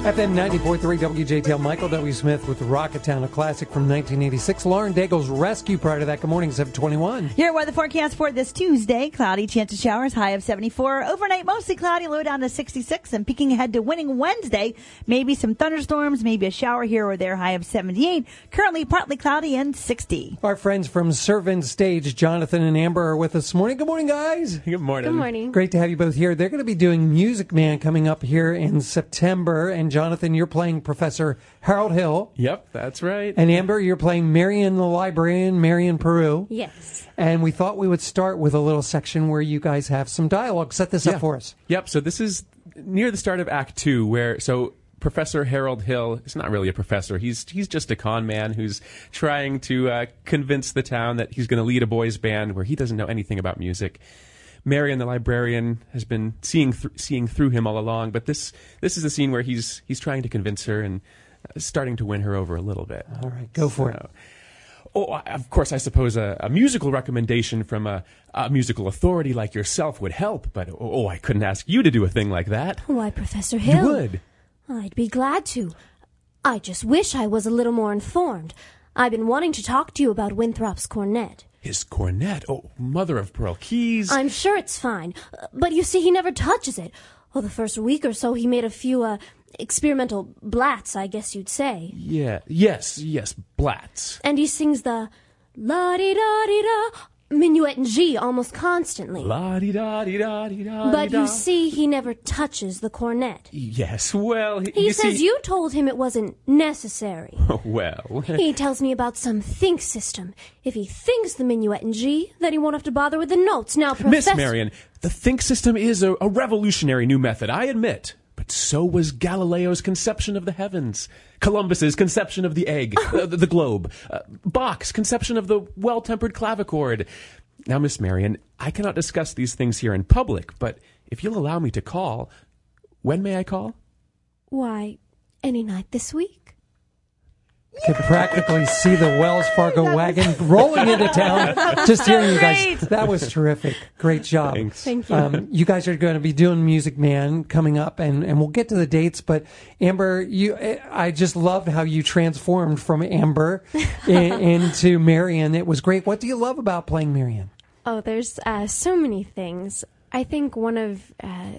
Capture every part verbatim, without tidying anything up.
F M ninety-four point three W J T L, Michael W. Smith with Rocketown, a classic from nineteen eighty-six. Lauren Daigle's Rescue prior to that. Good morning, seven twenty-one. Your weather forecast for this Tuesday: cloudy, chance of showers, high of seventy-four. Overnight, mostly cloudy, low down to sixty-six. And peeking ahead to winning Wednesday, maybe some thunderstorms, maybe a shower here or there, high of seventy-eight. Currently partly cloudy and sixty. Our friends from Servant Stage, Jonathan and Amber, are with us this morning. Good morning, guys. Good morning. Good morning. Great to have you both here. They're going to be doing Music Man coming up here in September. And Jonathan, you're playing Professor Harold Hill. Yep, that's right. And Amber, you're playing Marion the Librarian, Marion Peru. Yes. And we thought we would start with a little section where you guys have some dialogue. Set this yeah. up for us. Yep, so this is near the start of Act Two, where, so Professor Harold Hill is not really a professor. He's he's just a con man who's trying to uh, convince the town that he's going to lead a boys' band where he doesn't know anything about music. Marion the librarian has been seeing th- seeing through him all along, but this this is a scene where he's he's trying to convince her and uh, starting to win her over a little bit. All right, go for so, it. Oh, of course, I suppose a, a musical recommendation from a, a musical authority like yourself would help, but oh, oh, I couldn't ask you to do a thing like that. Why, Professor Hill? You would. I'd be glad to. I just wish I was a little more informed. I've been wanting to talk to you about Winthrop's cornet. His cornet? Oh, mother of pearl keys. I'm sure it's fine, but you see, he never touches it. Oh, the first week or so, he made a few, uh, experimental blats, I guess you'd say. Yeah, yes, yes, blats. And he sings the la-di-da-di-da minuet in G almost constantly. La-di-da-di-da-di-da. But you see, he never touches the cornet. Yes, well, he, He you says see... you told him it wasn't necessary. Well... He tells me about some think system. If he thinks the minuet in G, then he won't have to bother with the notes. Now, Professor... Miss Marion, the think system is a, a revolutionary new method, I admit. But so was Galileo's conception of the heavens, Columbus's conception of the egg, uh, the, the globe, uh, Bach's conception of the well-tempered clavichord. Now, Miss Marion, I cannot discuss these things here in public, but if you'll allow me to call, when may I call? Why, any night this week. Could practically see the Wells Fargo wagon rolling into town. Just hearing you guys. That was terrific. Great job. Thanks. Thank you. Um, you guys are going to be doing Music Man coming up, and, and we'll get to the dates. But Amber, you, I just loved how you transformed from Amber in, into Marion. It was great. What do you love about playing Marion? Oh, there's uh, so many things. I think one of uh,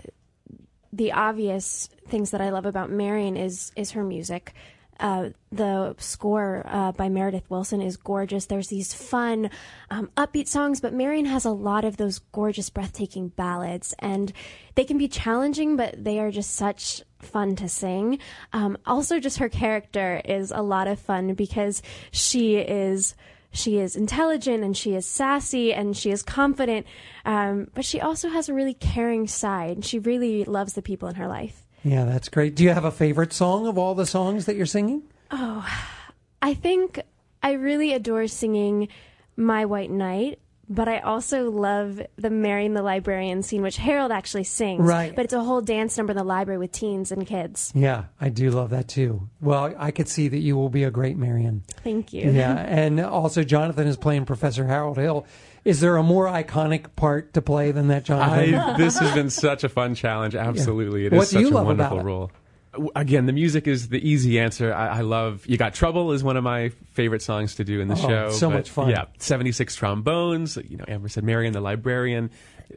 the obvious things that I love about Marion is is her music. Uh, the score uh, by Meredith Wilson is gorgeous. There's these fun, um, upbeat songs, but Marion has a lot of those gorgeous, breathtaking ballads, and they can be challenging, but they are just such fun to sing. Um, also, just her character is a lot of fun because she is she is intelligent and she is sassy and she is confident, um, but she also has a really caring side. She really loves the people in her life. Yeah, that's great. Do you have a favorite song of all the songs that you're singing? Oh, I think I really adore singing My White Knight, but I also love the Marion the Librarian scene, which Harold actually sings. Right. But it's a whole dance number in the library with teens and kids. Yeah, I do love that too. Well, I could see that you will be a great Marion. Thank you. Yeah, and also Jonathan is playing Professor Harold Hill. Is there a more iconic part to play than that, Jonathan? I, this has been such a fun challenge. Absolutely. Yeah. It is What do such you a love wonderful about it? role. Again, the music is the easy answer. I, I love You Got Trouble is one of my favorite songs to do in the Oh, show. so but, much fun. Yeah, seventy-six trombones. You know, Amber said Marion the Librarian.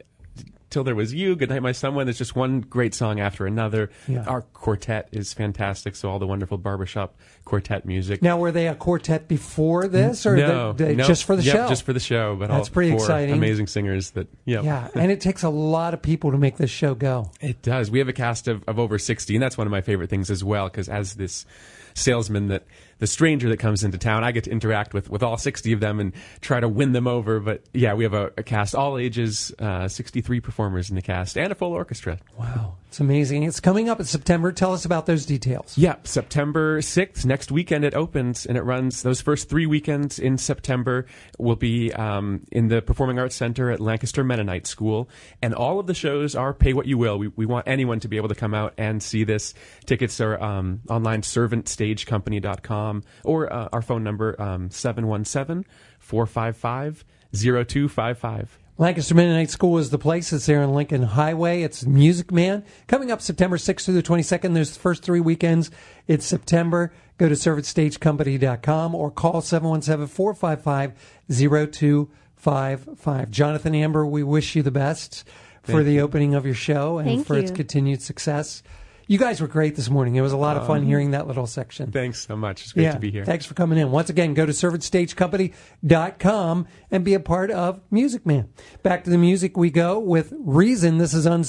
Till There Was You, Goodnight My Someone. There's just one great song after another. Yeah. Our quartet is fantastic, so all the wonderful barbershop quartet music. Now, were they a quartet before this, or no, they, they, no, just for the yep, show? just for the show. But That's all pretty four exciting. Amazing singers. That yep. Yeah, and it takes a lot of people to make this show go. It does. We have a cast of, of over sixty, and that's one of my favorite things as well, because as this salesman, that the stranger that comes into town, I get to interact with, with all sixty of them and try to win them over. But yeah, we have a, a cast, all ages, uh, sixty-three performers in the cast, and a full orchestra. Wow, it's amazing. It's coming up in September. Tell us about those details. Yeah, September sixth, next weekend it opens, and it runs those first three weekends in September will be um, in the Performing Arts Center at Lancaster Mennonite School. And all of the shows are pay what you will. We, we want anyone to be able to come out and see this. Tickets are um, online, servant stage company dot com, or uh, our phone number, um, seven one seven, four five five, zero two five five. Lancaster Mennonite School is the place. It's there on Lincoln Highway. It's Music Man. Coming up September sixth through the twenty-second. There's the first three weekends. It's September. Go to servant stage company dot com or call seven one seven, four five five, zero two five five. Jonathan, Amber, we wish you the best for Thank the you. opening of your show and Thank for its you. continued success. You guys were great this morning. It was a lot of fun hearing that little section. Thanks so much. It's great Yeah, to be here. thanks for coming in. Once again, go to servant stage company dot com and be a part of Music Man. Back to the music we go with Reason. This is Unseen.